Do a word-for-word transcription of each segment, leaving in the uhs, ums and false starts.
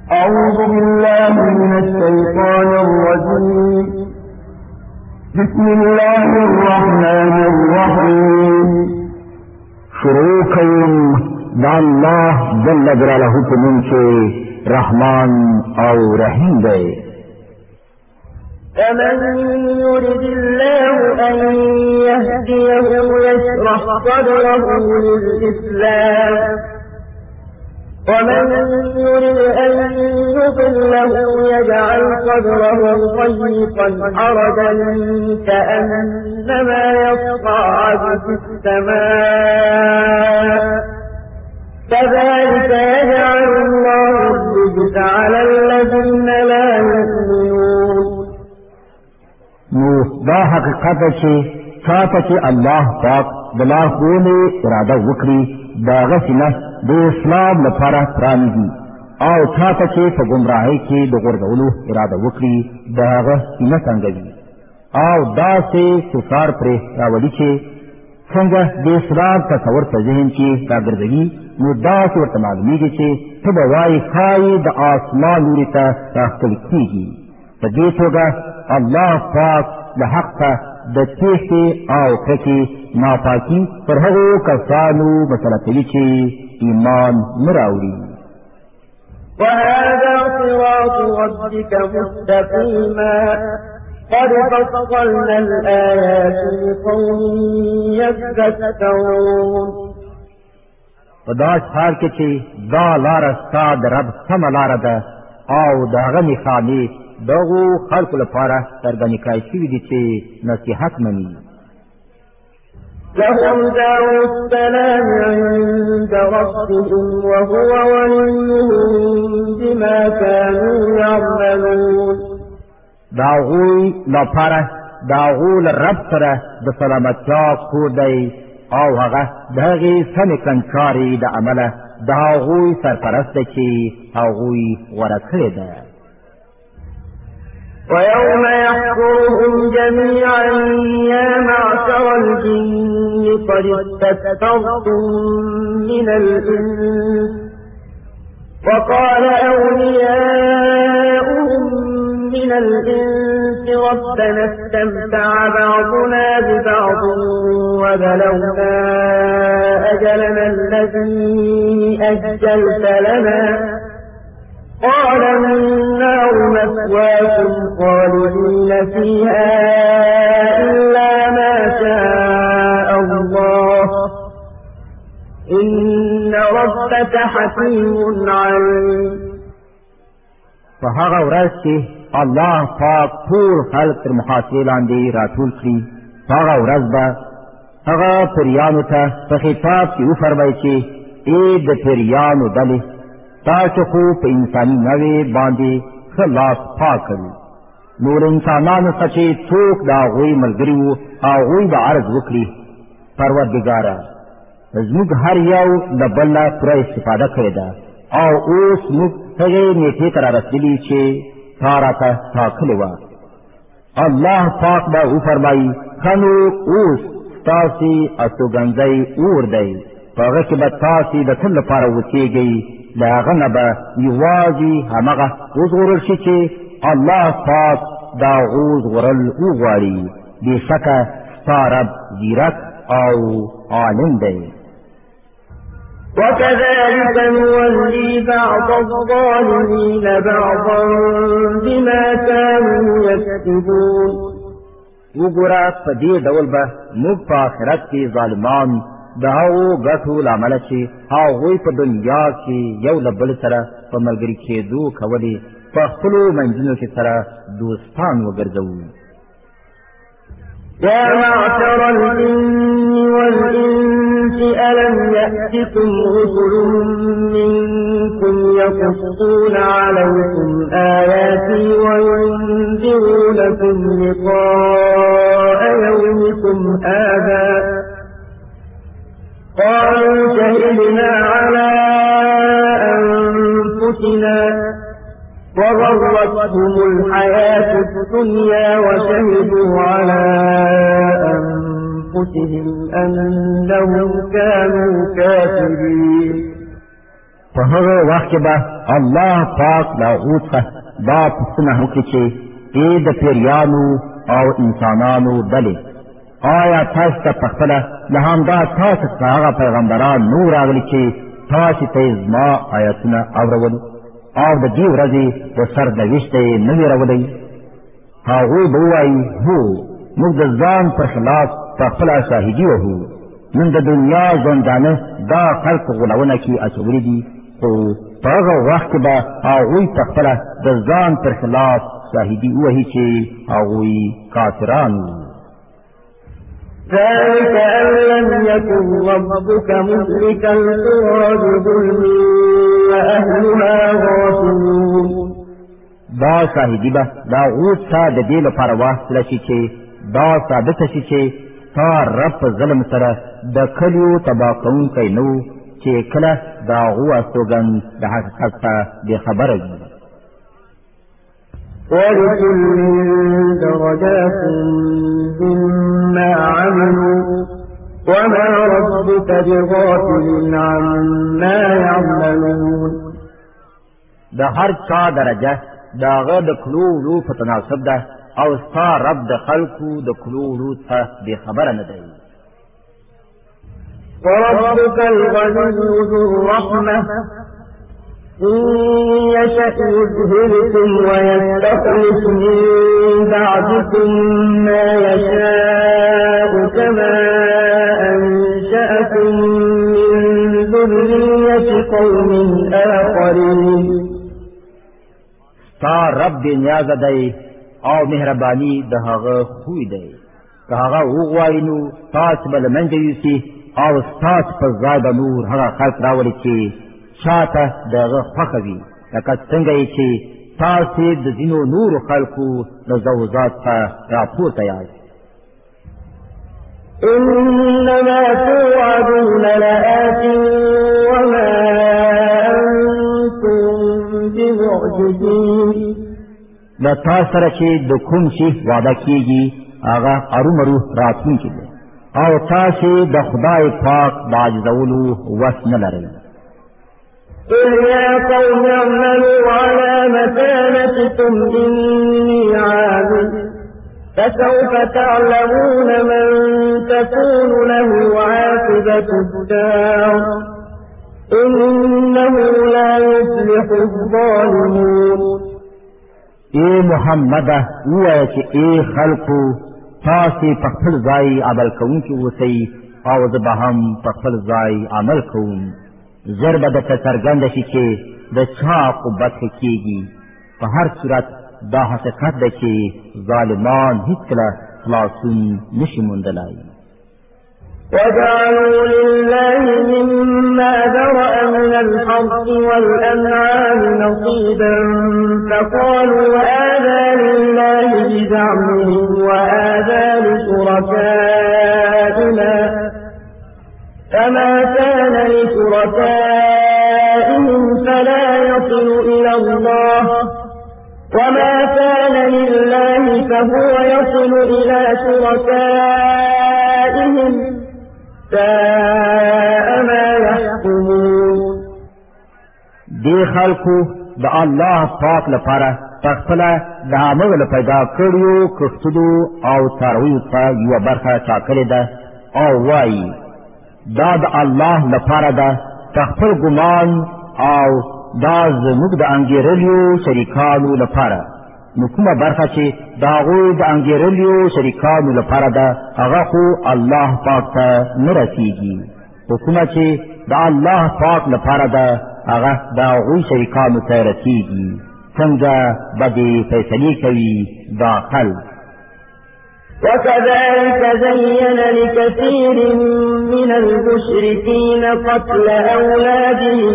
أعوذ بالله من الشيطان الرجيم بسم الله الرحمن الرحيم شروع کئیم دا الله جل جلاله په نوم چې رحمان او رحیم دی. فمن يرد الله أن يهديه يشرح صدره للإسلام ومن يرد أن يضله يجعل صدره ضيقا حرجا كأنما يصعد في السماء كذلك يجعل الله الرجس على الذين لا يؤمنون. نو دا حقیقت چې چاته چې الله پاک د لارښوونې اراده وکړي د هغه سینه د اسلام لپاره پرانیږي او چاته چې په ګمراهۍ کې د غورځولو اراده وکړي د هغه سینه تنګوي او داسې سوکار پرې راولي چې څنګه د اسلام تصور په ذهن کې راګرځوي نو داسې ورته معلومېږي چې ته به وایې ښایي د آسمان لوري ته راښکل کېږي. په دې توګه الله پاک د حق ته د تېښتې او کرکې ناپاکي پر هغو کسانو مسله کوي چې ایمان نه راوړي. وهذا صراط ربك مستقيما قد فصلنا الآيات لقوم يذكرون. په داس حال کې چې دا لاره ستا د رب سمه لاره ده او د هغه نښانې دغو خلکو لپاره څرګندې کړای شوي دي چې نصیحت مني. لهم دار السلام عند ربهم وهو وليهم بما كانوا يعملون. د هغوی لپاره د هغو له رب سره د سلامتیا کور دی او هغه د هغې سمې کړنچارې د عمله د هغوی سرپرست دی چې هغوی غوره کړې ده. ويوم يحشرهم جميعا يا معشر الجن قد استكثرتم من الإنس وقال أولياؤهم من الإنس ربنا استمتع بعضنا ببعض وبلغنا أجلنا الذي أجلت لنا قال النار مثواكم خالدين فيها إلا ما شاء الله إن ربك حكيم عليم. فهغه ورځ چې الله پاک ټول خلق تر محاصرې لاندې راټول کړي هغه ورځ به هغه پیریانو ته په خطاب کې وفرمایي چې ای د پیریانو ډلې تاسو خو په انساني نوې باندې ښه لاس پاک کړي. نور انسانانو څخه چې څوک د هغوی ملګري وو هغوی به عرض وکړي پروردګاره زموږ هر یو د بل نه پوره استفاده کړې ده او اوس موږ هغې نیټې ته رارسېدلي چې تا راته ټاکلې وه. الله پاک به وفرمایي ښه نو اوس ستاسې استوګنځی اور دی په هغه کې به تاسې د تل لپاره اوسېږئ له هغه نه به یوازې همغه وژغورل شي چې الله پاک د هغو ژغورل وغواړي. بېشکه ستا رب ځیرک او عالم دی. وكذلك نولي بعض الظالمين بعضا بما كانوا يكسبون. وګوره په دې ډول به موږ په آخرت کې ظالمان د هغو ګټو له امله چې هغوی په دنیا کې یو له بل سره په ملګري کېدو کولې په خپلو منځونو کې سره دوستان وګرځوو. يا معشر الجن والإنس ألم يأتكم رسل منكم يقصون عليكم آياتي وينذرونكم لقاء يومكم هذا قالوا شهدنا على أنفسنا وغرتهم الحياة الدنيا وشهدوا على أنفسهم أنهم كانوا كافرين. په هغه وخت کې به الله پاک له هغو څخه دا پوښتنه وکړي چې ای د پیریانو او انسانانو ډلې، آیا تاسو ته پخپله له همدا تاسو څخه هغه پیغمبران نور راغلي چې تاسو ته یې زما آیتونه اورول او د دې ورځې د سرنوشت یې نه وي راوړی؟ هغوی به ووایي هو، موږ د ځان پر خلاف پخپله شاهدي وهو، نن د دنیا ژوندانه دا خلق غولونه کې اچولي دي، خو په هغه وخت کې به هغوی پخپله د ځان پر خلاف شاهدي ووهي چې هغوی کافران وو. ذلك أن لم يكن ربك مهلك القرى بظلم وأهلها غافلون. دا شاهدي به دا اوس ته د دې لپاره واخیستله شي چې دا ثابته شي چې تا رب په ظلم سره د کلیو تباه کوونکی نه و چې کله د هغو استوګن د حقیقت څخه بېخبره وي. ولكل درجات مما عملوا وما ربك بغافل عما يعملون. د هر چا درجه د هغه د کړو وړو په تناسب ده او ستا رب د خلکو د کړو وړو څخه بېخبره نه دی. وربك الغني ذو الرحمة إن يشأ يذهبكم ويستخلف من بعدكم ما يشاء كما أنشأكم من ذرية قوم آخرين. ستا رب بې نیازه دی او مهرباني د هغه خوی دی، که هغه وغواړي نو تاسو به له منځه یوسي او ستاسو په ځای به نور هغه خلق راولي چې چاته د هغه خوښه وي، لکه څنګه یې چې تاسې د ځینو نورو خلکو له زوجات څخه راپورته یاست. إنما توعدون لآت وما أنتم بمعجزين. له تا سره چې د کوم شي وعده کېږي هغه ارومرو راتلونکی دی او تاسې د خدای پاک د عاجزولو وس نه لرئ. قل يا قوم اعملوا على مكانتكم إني عامل فسوف تعلمون من تكون له عاقبة الدار إنه لا يفلح الظالمون. اے محمد ووایه چې اے خلکو تاسې په خپل ځای عمل کوونکي اوسئ او زه به هم په خپل ځای عمل کوم. ژر به درته څرګنده شي چې د چا عاقبت ښه کېږي. په هر صورت دا حقیقت ده چې ظالمان هیڅکله خلاصون نشي موندلی. وجعلوا لله مما ذرأ من الحرث والأنعام نصيبا فقالوا هذا لله بزعمهم وهذا لشركائنا فما كان لشركائهم فلا يصل إلى الله وما كان لله فهو يصل إلى شركائهم ساء ما يحكمون. دې خلکو د الله پاک لپاره پخپله د هغه له پیدا کړیو کښتونو او څارویو څخه یوه برخه ټاکلې ده او وایي دا د الله لپاره ده په خپل ګمان او دا زموږ د انګېرلیو شریکانو لپاره. نو کومه برخه چې د هغوی د انګېرلیو شریکانو لپاره ده هغه خو الله پاک ته نه رسېږي، خو کومه چې د الله پاک لپاره ده هغه د هغوی شریکانو ته رسېږي. څنګه به دې فیصلې کوي دا خلک. وكذلك زين لكثير من المشركين قتل أولادهم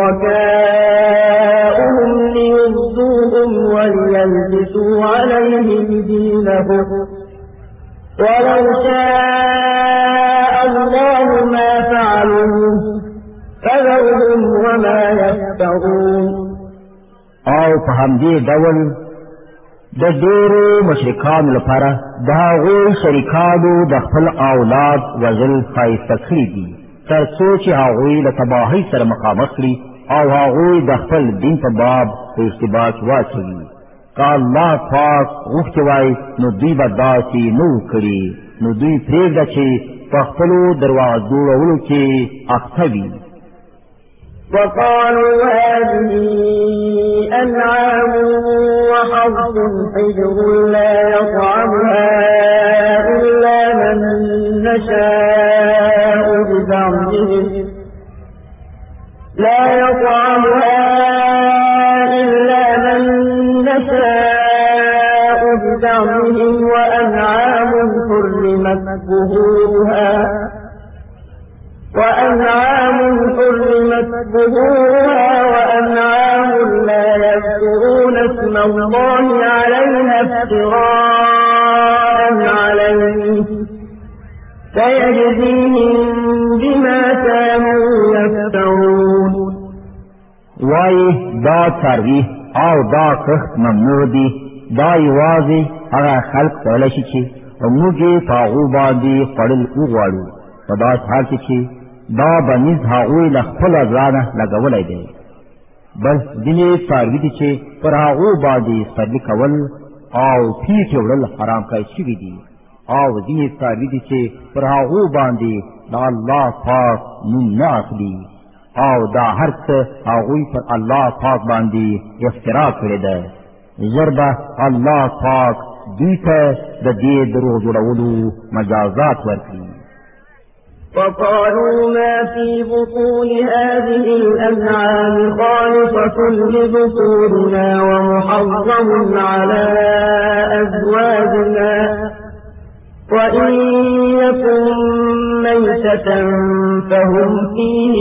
شركاؤهم ليردوهم وليلبسوا عليهم دينهم ولو شاء الله ما فعلوه فذرهم وما يفترون. او په همدې ډول د ډېرو مشرکانو لپاره د هغوی شریکانو د خپل اولاد وژل ښایسته کړي دي تر څو چې هغوی له تباهۍ سره مخامخ کړي او هغوی د خپل دین په باب په اشتباه واچوي. که الله پاک غوښتي وای نو دوی به داسې نه و کړي، نو دوی پرېږده چې په خپلو درواغ جوړولو کې اخته وي. وقالوا هذه أنعام وحرث حجر لا يطعمها إلا من نشاء بزعمهم لا يطعمها إلا من نشاء بزعمهم وأنعام حرمت ظهورها وأنعام حرمت ظهورها وأنعام لا يذكرون اسم الله عليها افتراء عليه سيجزيهم بما كانوا يفترون. وای دا څاروي او دا کښت ممنوع دي، دا یوازې هغه خلق کولی شي چې موږ یې په هغو باندې خوړل وغواړو، په داسې حال کې چې دا بنیز هغوی له خپله ځانه لګولی دی. بل ځینې څاروي دي چې پر هغو باندې سپرلي کول او پیټې وړل حرام کړی شوي دي، او ځینې څاروي دي چې پر هغو باندې د الله پاک نوم نه اخلي، او دا هر څه هغوی پر الله پاک باندې افترا کړې ده. ژر به الله پاک دوی ته د دې دروغ جوړولو مجازات ورکړي. وقالوا ما في بطون هذه الأنعام خالصة لذكورنا ومحرم على أزواجنا وإن يكن ميتة فهم فيه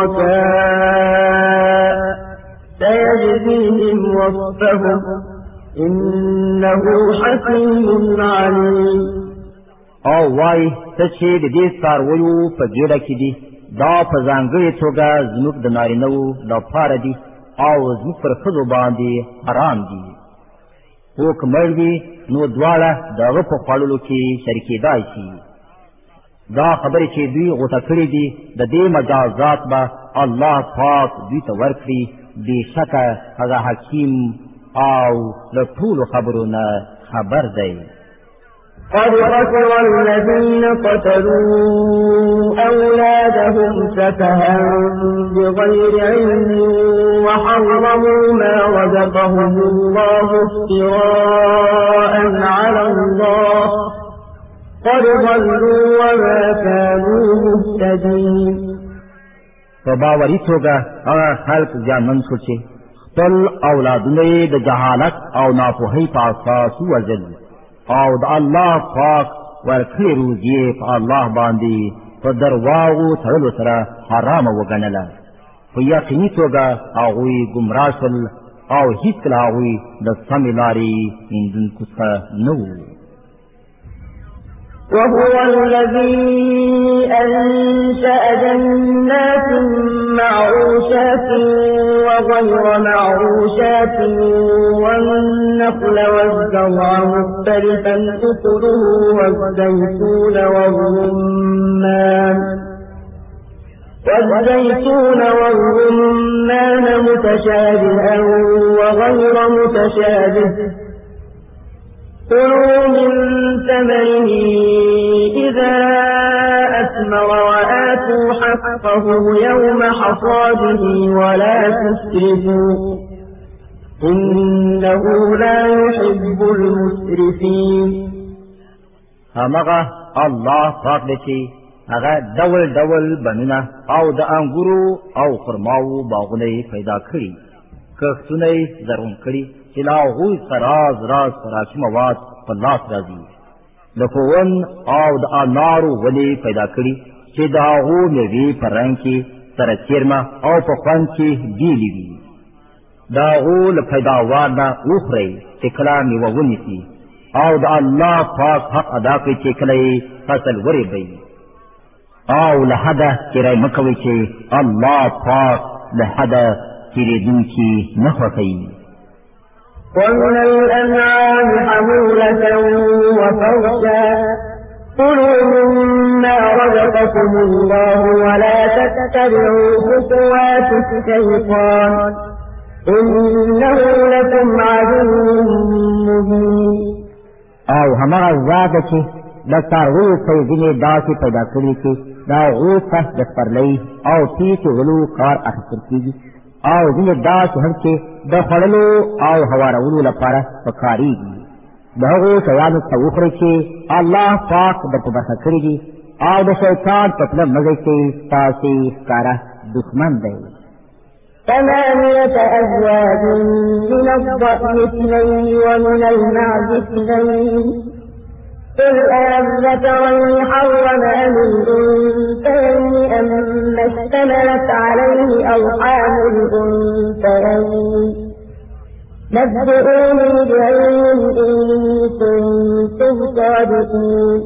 شركاء سيجزيهم وصفهم إنه حكيم عليم. او وای ته چې د دې څارویو په ګېډه کې دي، دا په ځانګړې توګه زموږ د نارینهو لپاره دي او زموږ پر ښځو باندې حرام دي. خو که مړ وي نو دواړه د هغه په خوړلو کې شریکېدای شي. دا خبرې چې دوی غوټه کړې دي د دې مجازات به الله پاک دوی ته ورکړي. بېشکه هغه حکیم او له ټولو خبرو نه خبر دی. قد خسر الذين قتلوا أولادهم سفها بغير علم وحرموا ما رزقهم الله افتراء على الله قد ضلوا وما كانوا مهتدين. په باوري توګه هغه خلک زیانمن شول چې خپل اولادونه یې د جهالت او ناپوهۍ په اساس ووژل، او د الله پاک ورکړې روزي په الله باندې په درواغو تړلو سره حرامه وګڼله. په یقیني توګه هغوی ګمراه شول او هېڅکله هغوی د سمې لارې موندونکو څخه نه وو. وهو الذي أنشأ جنات معروشات وغير معروشات والنخل والزرع مختلفا أكله والزيتون والرمان والزيتون والرمان متشابها وغير متشابه كلوا من ثمره إذا أثمر وآتوا حقه يوم حصاده ولا تسرفوا إنه لا يحب المسرفين. همغه الله پاک دی چې هغه ډول ډول بڼونه او د انګورو او خرماو باغونه پیدا کړي، کښتونه یې زرغون کړي چې له هغوی څخه راز راز خوراکي مواد په لاس راځي، لکه ون او د انارو ونې پیدا کړي چې د هغو مېوې په رنګ کې سره څیرمه او په خوند کې بیلې وي. د هغو له پیداوار نه وخورئ چې کله مېوه ونیسي، او د الله پاک حق ادا کړئ چې کله یې فصل ورېبئ، او له حده تېری مه کوئ چې الله پاک له حده تېرېدونکي نه خوښوي. ومن الأنعام حمولة وفرشا كلوا مما رزقكم الله ولا تتبعوا خطوات الشيطان إنه لكم عدو مبين. او همغه ذات چې د څارویو سیدینې داسې پیدا کړي چې د هغو څخه د سپرلۍ او پیچ غلو کار اخیستل کېږي او ځینې داسې هم چې د خوړلو او هوارولو لپاره پکارېږي. د هغو شیانو څخه وخورئ چې الله پاک درته برخه کړي دي او د شیطان په پله مه ځئ چې ستاسې ښکاره دښمن دی. ثمانية أزواج من الضأن اثنين ومن المعز اثنين قل أذكرين حرم أم الأنثيين أما اشتملت عليه أرحام الأنثيين نبئوني بعلم إن كنتم صادقين.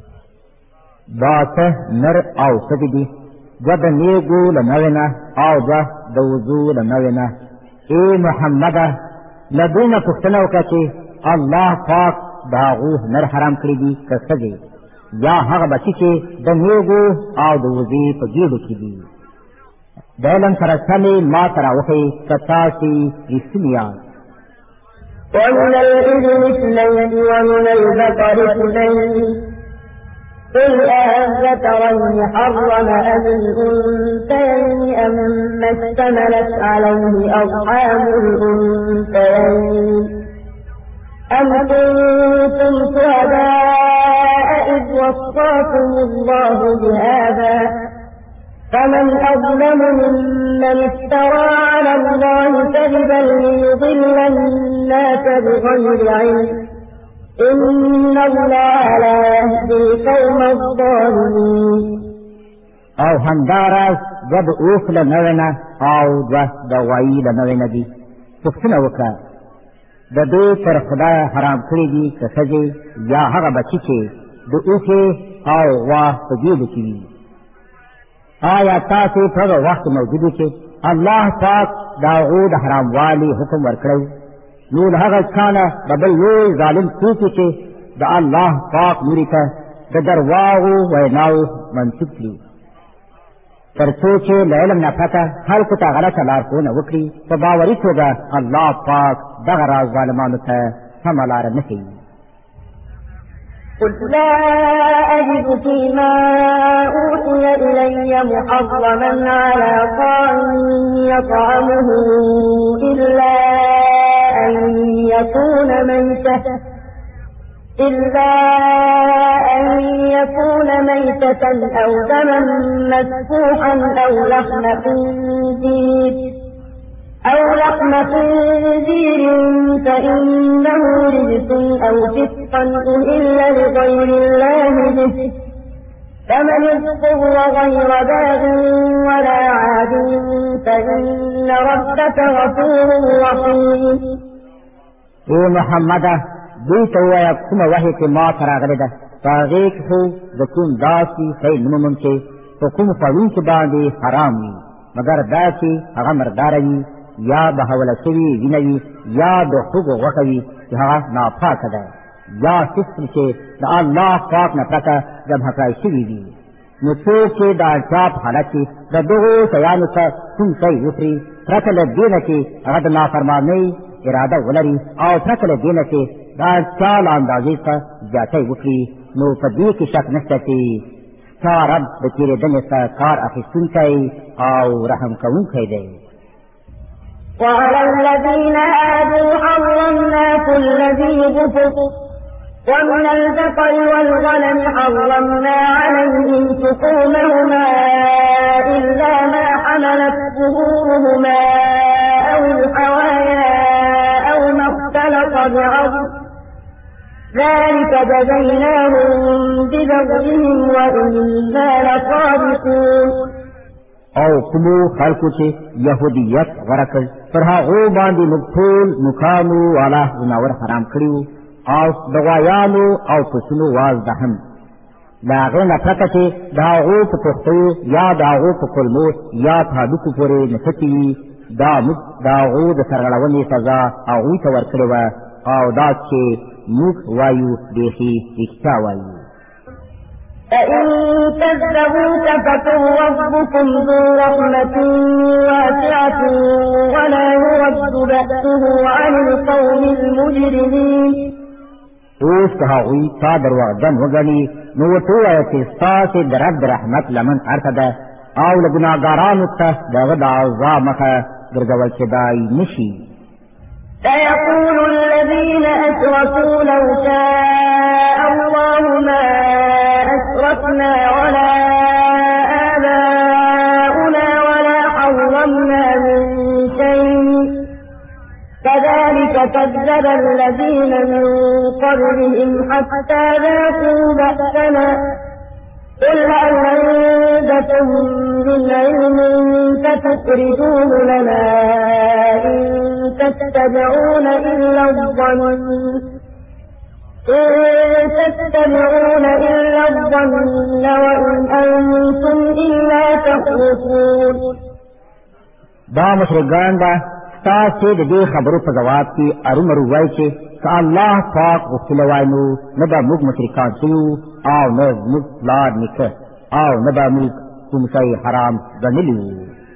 داته نر او ښځې دي، دوه د نیږو له نوې نه او دوه د وضو له نوې نه. ای محمده، له دوی نه پوښتنه وکړه چې الله پاک د هغو نر حرام کړي دي که ښځې، یا هغه بچي چې د نیږو او د وضې په ګېډو کې دي. د علم سره سمې ما ته راوښیئ که تاسې رښتیني یاست. ومن الإبل اثنين ومن البقر اثنين قل أذكرين حرم أم الأنثيين أما اشتملت عليه أرحام الأنثيين أم كنتم شهداء إذ وصاكم الله بهذا فمن أظلم ممن افترى على الله كذبا ليضل الناس بغير علم إن الله لا يهدي القوم الظالمين. او همداراز دوه د اوښ له نوې نه او دوه د غوایي له نوې نه دي. پوښتنه وکړه د دوی تر خدایه حرام کړي دي که ښځې یا هغه بچي چې د اوښې او غوا په ګېډو کې وي. آیا تاسې په هغه وخت موجود چې الله پاک د هغو د حراموالي حکم ورکړی؟ نو له هغه چا نه د بل لوی ظالم څوک چې د الله پاک لوري ته د درواغو ویناو منسوب کړي، تر څو چې له علم نه پرته خلکو ته غلطه لارښوونه وکړي، په باوري توګه الله پاک دغه راز ظالمانو ته سمه لاره نه ښیي. قل لا أجد فيما أوحي إلي محرما على طاعم يطعمه إلا أن يكون ميتة إلا أن يكون ميتة أو دما مسفوحا أو لحم خنزير أو لحم خنزير فإنه رجس أو فسقا أهل لغير الله به فمن اضطر غير باغ ولا عاد فإن ربك غفور رحيم. اے محمده، دوی ته ووایه کومه وحی چې ما ته راغلې ده په هغې کې خو د کوم داسې شی نه مومم چې په کوم خوړونکي باندې حرام وي مګر دا چې هغه مرداره وي یا بهوله شوي وینه وي یا د ښځو غوښه وي چې هغه ناپاکه ده یا فسق چې د الله پاک نه پرته ذبح کړی شوي وي. نو څوک چې د اړتیا په حالت کې د دغو شیانو څخه کوم شی وخوري پرته له دې نه چې هغه د نافرمانۍ اراده ولري او پرته له دې نه چې د اړتیا له اندازې څخه زیاتی وکړي، نو په دې کې شک نشته چې ستا رب د تېرېدنې څخه کار اخیستونکی او رحم کوونکی دی. وعلى الذين هادوا حرمنا كل ذي ظفر ومن البقر والغنم حرمنا عليهم شحومهما إلا ما حملت ظهورهما أو الحوايا أو ما اختلط بعظم ذلك جزيناهم ببغيهم وإنا لصادقون. او کومو خلکو چې یهودیت غوره کړ پر هغو باندې موږ ټول نوکانو والا ځناور حرام کړي وو او د غوایانو او پسونو وازده هم د هغې نه پرته چې د هغو په پښتیو یا د هغو په کلمو یا په هډوکو پورې نښتې وي دا موږ د هغو د سرغړونې سزا هغوی ته ورکړې وه او دا چې موږ وایو بیخي رښتیا وایو. فإن كذبوك فقل ربكم ذو رحمة واسعة ولا يرد بأسه عن القوم المجرمين. اوس که هغوی تا درواغجن وګڼي نو ورته ووایه چې ستاسې د رب د رحمت لمن هرڅه ده او له ګناهګارانو ته د هغه د عذاب مخه ګرځول کېدای نشي. سيقول الذين أشركوا لو شاء الله ما أشركنا ولا آباؤنا ولا حرمنا من شيء كذلك كذب الذين من قبلهم حتى ذاقوا بأسنا قل هل عندكم من علم فتخرجوه لنا إن تتبعون إلا الظن إن تتبعون إلا الظن وإن أنتم إلا تخرصون. دا مشرکان دا ستاسې د دې خبرو په ځواب کې ارومرو وایي چې که الله پاک غوښتلی وای نو نه به موږ مشرکان شوي او نه زموږ پلار نیکه او نه به موږ کوم شی حرام ګڼلي وو.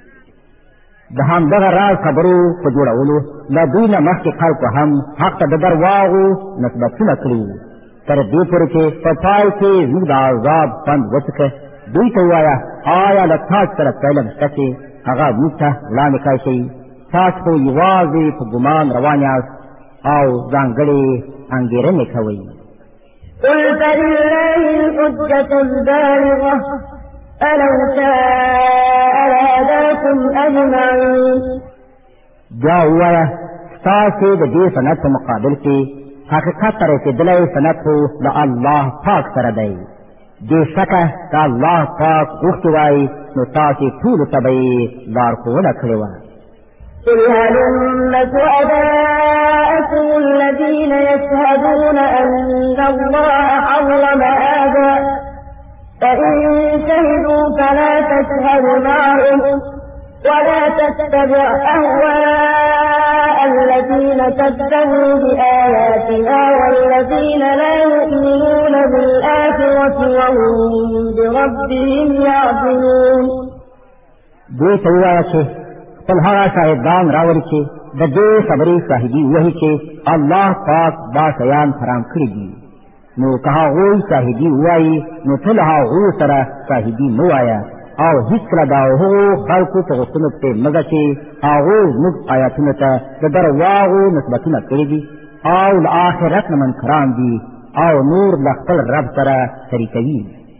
د همدغه راز خبرو په جوړولو له دوی نه مخکې خلکو هم حق ته د درواغو نسبتونه کړي وو تر دې پورې چې په پای کې زموږ د عذاب خوند وڅکه. دوی ته ووایه آیا له تاسو سره په علم شته چې هغه موږ ته وړاندې کړی شئ؟ تاسو خو یوازې په ګمان روان یاست او ځانګړې انګېرنې کوئ. قل فلله الحجة البالغة فلو شاء لهداكم أجمعين. بیا ووایه ستاسې د دې سند په مقابل کې حقیقت ته رسېدلی سند خو د الله پاک سره دی. بې شکه که الله پاک غوښتي وای نو تاسې ټولو ته به یې لارښوونه کړې وه. قل هلم شهداءكم الذين يشهدون أن الله حرم هذا فإن شهدوا فلا تشهد معهم ولا تتبع أهواء الذين كذبوا بآياتنا والذين لا يؤمنون بالآخرة وهم بربهم يعدلون. دوی ته ووایه چې خپل هغه شاهدان راوړي چې د دې خبرې شاهدي ووهي چې الله پاک دا شیان حرام کړي دي. نو که هغوی شاهدي ووایي نو ته له هغو سره شاهدي مه وایه او هېڅکله د هغو خلکو په غوښتنو پسې مه ځه چې هغوی زموږ آیاتونو ته د درواغو نسبتونه کړي دي او له آخرت نه منکران دي او نور له خپل رب سره شریکوي.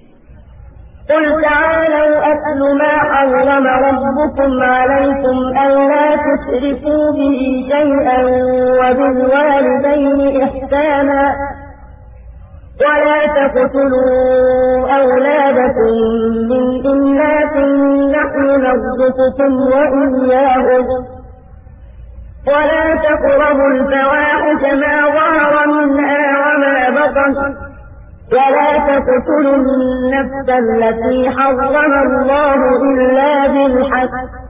قل تعالوا أتل ما حرم ربكم عليكم ألا تشركوا به شيئا وبالوالدين إحسانا ولا تقتلوا أولادكم من إملاق نحن نرزقكم وإياهم ولا تقربوا الفواحش ما ظهر منها وما بطن ولا تقتلوا النفس التي حرم الله إلا بالحق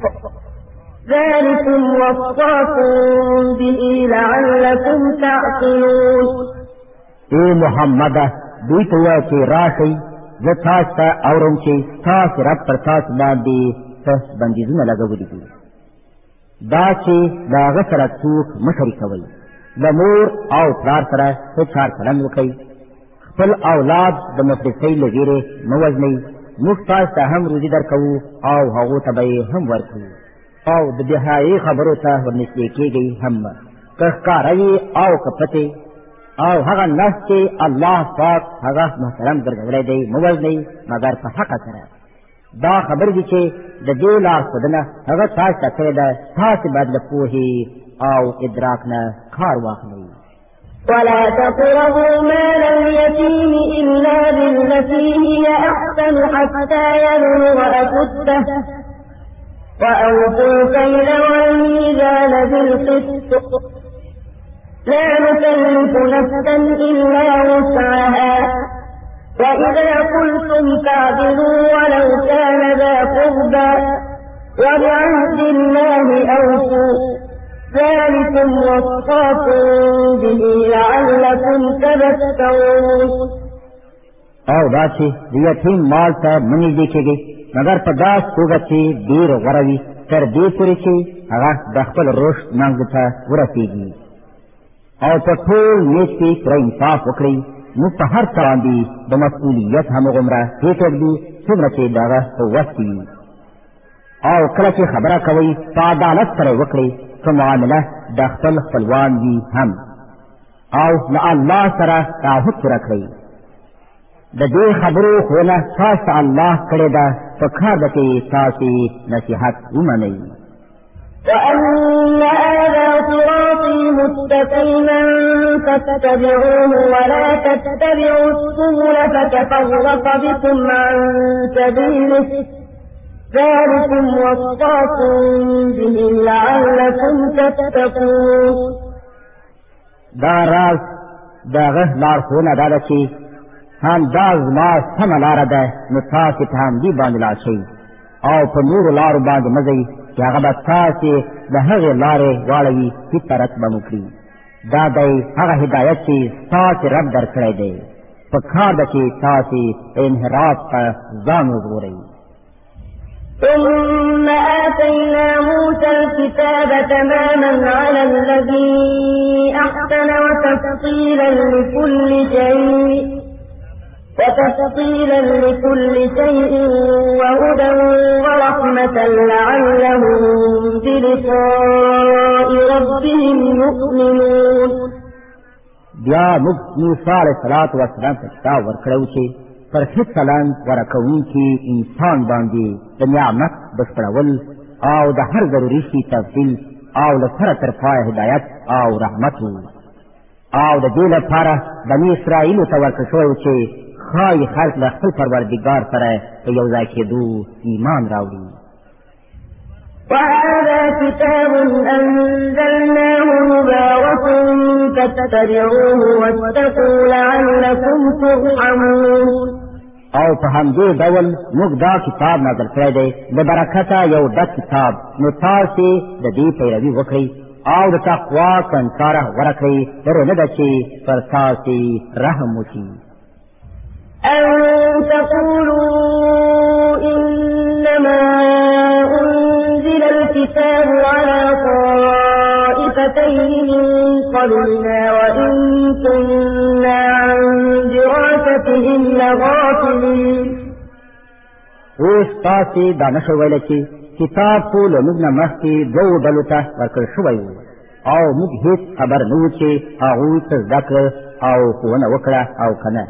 ذلكم وصاكم به لعلكم تعقلون. اے محمد دوی ته وایه چې راشئ زه تاسو ته اورم چې ستاسې رب پر تاسو باندې څه بندیزونه لګولي دي دا چې د هغه سره څوک مه شریکوئ. د مور او پلار سره ښه چار چلند وکئ. خپل اولاد د مفلسۍ له ویرې مه وژنئ. موږ تاسو ته هم روزي درکوو او هغو ته به یې هم ورکوو او د بېحیایي خبرو ته ورنږدې کېږئ هم که ښکاره وي او که پټې او هغه نفس چې الله پاک هغه محترم ګرځولی دی مه وژنئ مګر په حقه سره. دا خبرې دي چې د دې لارښودنه هغه تاسو ته کړې ده. تاسې باید له پوهې او ادراک نه کار واخلئ. ولا تقربوا مال اليتيم إلا بالتي هي أحسن حتى يبلغ أشده وأوفوا الكيل والميزان بالقسط لا نكلف نفسا إلا وسعها وإذا قلتم فاعدلوا ولو كان ذا قربى وبعهد الله أوفوا ذلكم وصاكم به لعلكم تذكرون. او دا چې د یتیم مال ته مه نږدې کېږئ مګر په داسې توګه چې ډېر غوره وي تر دې پورې چې هغه د خپل رشد منځ ته ورسېږي او په ټول نیت کې پوره انصاف وکړئ موږ په هر څه باندې د مسؤلیت همغومره هېڅوک دي څومره چې د هغه په وس کې وي او کله چې خبره کوئ په عدالت سره یې وکړئ که معامله د خپل خپلوان وي هم او له الله سره تعهد پوره کړئ د دې خبرو ښوونه تاسو ته الله کړې ده په کار ده چې تاسې نصیحت ومنئ وأن هذا صراطي مستقيما فاتبعوه ولا تتبعوا السبل فتفرق بكم عن سبيله ذلكم وصاكم به لعلكم تتقون دا راز دغه لارښوونه دا ده چې هم دا زما سمه لاره ده نو تاسې په همدې باندې لاړ شئ او په نورو لارو باندې مه ځئ چې هغه به تاسې د هغې لارې واړوي هېڅ طرف به مو کړي دا دی هغه هدایت چې ستاسې رب درکړی دی په کار ده چې تاسې انحراف ته ځان وژغورئ ثم آتينا موسى الكتاب تماما على الذي أحسن وتفصيلا لكل شيء وتفصيلا لكل شيء وهدى ورحمة لعلهم بلقاء ربهم يؤمنون بیا موږ موسی علیه السلام ته کتاب ورکړی چې پر هېڅ چلند ورکوونکي انسان باندې د نعمت بشپړول او د هر ضروري شي تفصیل او له سره تر پایه هدایت او رحمت او د دې لپاره بني اسرائیلو ته ورکړل شوی و چې ښایي خلک له خپل پروردګار سره په یو ځای کېدو ایمان راوړي وهذا كتاب أنزلناه مبارك فاتبعوه واتقوا لعلكم ترحمون او په همدې ډول موږ دا کتاب نازل کړی دی د برکته یو ډک کتاب نو تاسې د دې پیروي وکړئ او د تقوا کنکاره غوره کړئ تر نه ده چې پر تاسې رحم وشي أن تقولوا إنما أنزل الكتاب على طائفتين من قبلنا وإن كنا عن دراستهم لغافلين اوس تاسې دا نشئ ویلی چې کتاب خو له موږ نه مخکې دوو ډلو ته ورکړل شوی و او موږ هېڅ خبر نه وو چې هغوی څه زده کړه او ښوونه وکړه او که نه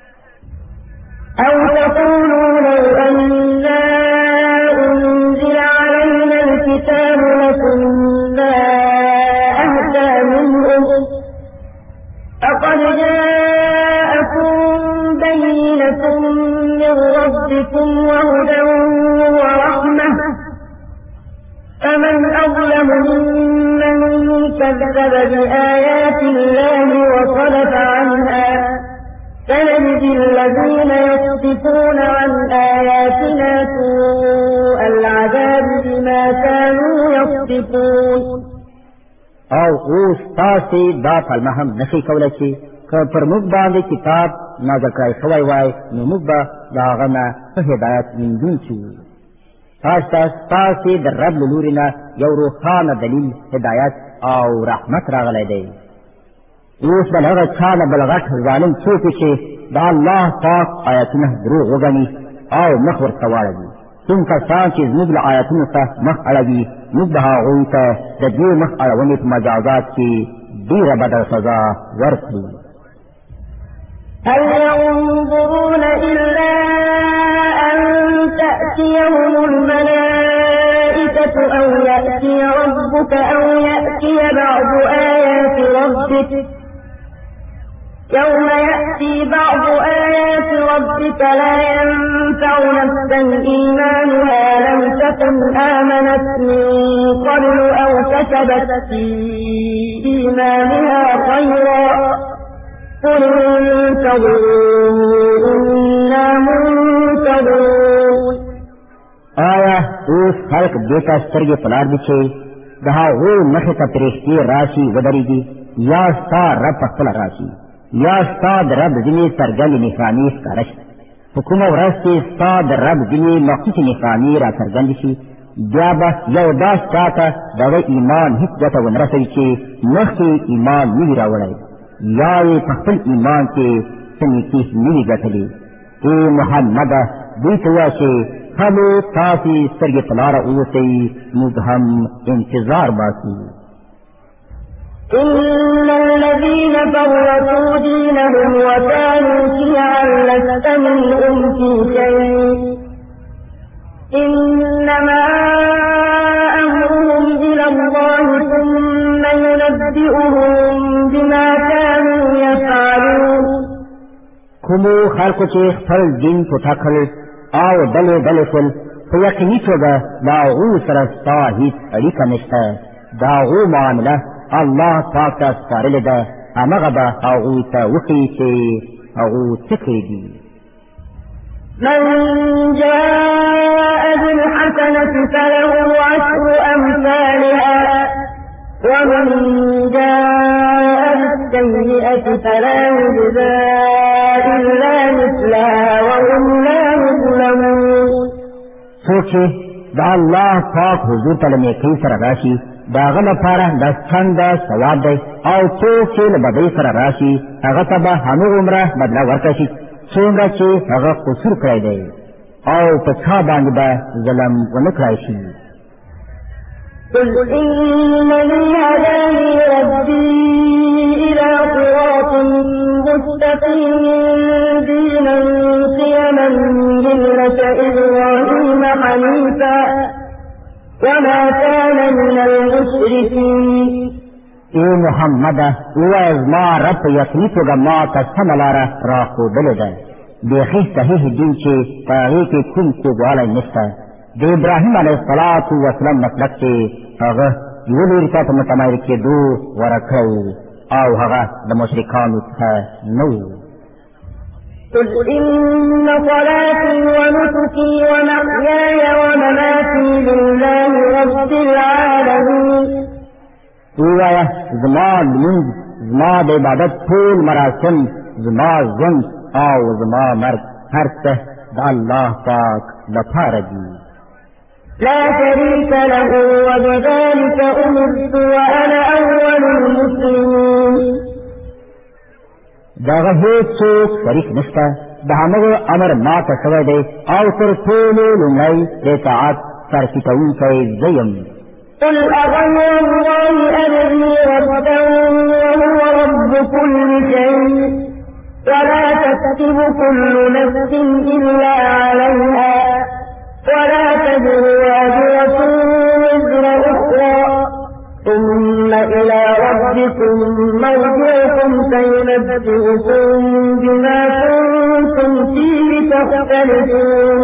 أو تقولوا لو أنا أنزل علينا الكتاب لكنا أهدى منهم فقد جاءكم بينة من ربكم وهدى ورحمة فمن أظلم ممن كذب بآيات الله وصدف عنها سنجزي الذين يصدفون عن آياتنا سوء العذاب بما كانوا يصدفون او اوس تاسې دا پلمه هم نشئ کولی چې که پر موږ باندې کتاب نازل کړی شوی وای نو موږ به د هغه نه ښه هدایت موندونکي وو تاسو ته ستاسې د رب له لورې نه یو روښانه دلیل هدایت او رحمت راغلی دی اوس بل هغه چا نه بل غټ ظالم څوک چې د الله پاک آیتونه دروغ وګڼي او مخ ورته واړوي کوم کسان چې زموږ له آیتونو ته مخ اړوي موږ به هغوی ته د دې مخ اړونې په مجازات کې ډېره بده سزا ورکړو هل ينظرون إلا أن تأتيهم الملائكة أو يأتي ربك أو يأتي بعض آيات ربك يوم يأتي بعض آيات ربك لا ينفع نفسا إيمانها لم تكن آمنت من قبل أو كسبت في إيمانها خيرا قل انتظروا إنا منتظرون آیا اوس خلق دیتا سترګې په لار دي چې د هغوی مخې ته فرښتې راشي ودرېږي یا ستا رب په خپله راشي یا ستا د رب ځینې څرګندې نښانې ښکاره شي په کومه ورځ چې ستا د رب ځینې مخصوصې نښانې راڅرګندې شي بیا به یو داسې چا ته د هغه ایمان هېڅ ګټه ونه رسوي چې مخکې ایمان نه وي راوړی یا یې په خپل ایمان کې څه نیکي نه وي ګټلې. ای محمده دوی ته ووایه چې ښه تاسې سترګې په لاره اوسئ موږ هم انتظار باسو. إن الذين فرقوا دينهم وكانوا شيعا لست منهم في شيء إنما أمرهم إلى الله ثم ينبئهم بما كانوا يفعلون. کومو خلکو چې خپل دین پټه کړ او ډلې ډلې شول په یقیني توګه د هغو سره ستا هېڅ اړیکه نشته. د هغو معامله الله پاک ته سپارلې ده همغه به هغوی ته وښیي چې هغو څه کړي دي. من جاء بالحسنة فله عشر أمثالها ومن جاء بالسيئة فلا يجزى إلا مثلها وهم لا يظلمون. څوک چې د الله پاک حضور ته له نیکۍ سره راشي د هغه لپاره د چنده ثواب دی او څوک چې له بدۍ سره راشي هغه ته به هماغومره بدله ورکړی شي څومره چې هغه قصور کړی دی او په چا باندې به ظلم ونه کړی شي. قل إنني هداني ربي إلى صراط مستقيم دينا قيما ملة إبراهيم حنيفا وما كان من المشركين. ای محمده ووایه زما رب په یقیني توګه ما ته سمه لاره راښودلې ده بیخي صحیح دین چې په هغې کې کوم کوږوالی نشته. د ابراهیم علیه الصلاة وسلام مسلک چې هغه یوه لوري ته په متمایل کېدو غوره کړی او هغه د مشرکانو څخه نه و. قل إن صلاتي ونسكي ومحياي ومماتي لله رب العالمين. ووایه زما لمونځ زما د عبادت ټول مراسم زما ژوند او زما مرګ هر څه د الله پاک لپاره دي. لا شريك له وبذلك أمرت وأنا أول المسلمين. د هغه هېڅ څوک شریک نشته د همغه امر ماته شوی دی او تر ټولو لومړی د اطاعت سرټیټوونکی زه یم. قل أغير الله أبغي ربا وهو رب كل شيء ولا تكسب كل نفس إلا عليها ولا تزر وازرة وزر أخرى ثم إلى ربكم مرجعكم فينبئكم بما كنتم فيه تختلفون.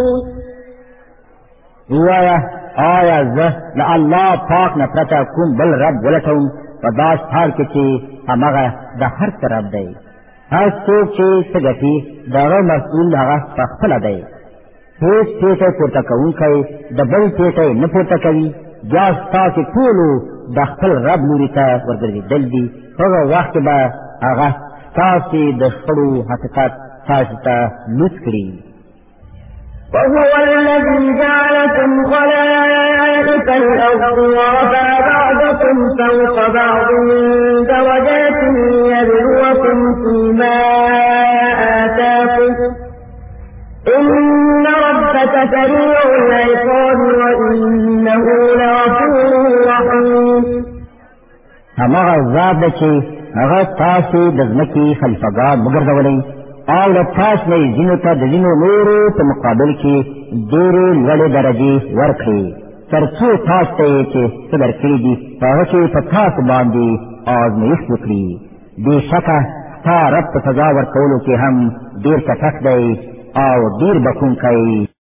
ووایه آیا زه له الله پاک نه پرته کوم بل رب ولټوم په داسې حال کې چې همغه د هر څه رب دی. هر څوک چې څه ګټي د هغه مسؤل هغه پخپله دی. هېڅ پیټی پورته کوونکی د بل پیټی نه پورته کوي. بیا ستاسې ټولو د خپل رب لوري ته ورګرځېدل دي. هغه وخت کې به هغه ستاسې د شخړو حقیقت تاسې ته لوڅ کړي. وهو الذي جعلكم خلائف الأرض ورفع بعضكم فوق بعض درجات ليبلوكم فيما آتاكم إن ربك سريع العقاب وإنه لغفور رحيم. هماغه ذات دی چې هغه تاسې د ځمکې خلیفګان وګرځولئ او د تاسو نه ځینو ته د ځینو نورو په مقابل کې ډېرې لوړې درجې ورکړي تر څو تاسو ته یې چې څه درکړي دي په هغه کې په تاسو باندې آزمایښت وکړي. بېشکه ستا رب په سزا ورکولو کې هم ډېر چټک دی او ډېر بخښونکی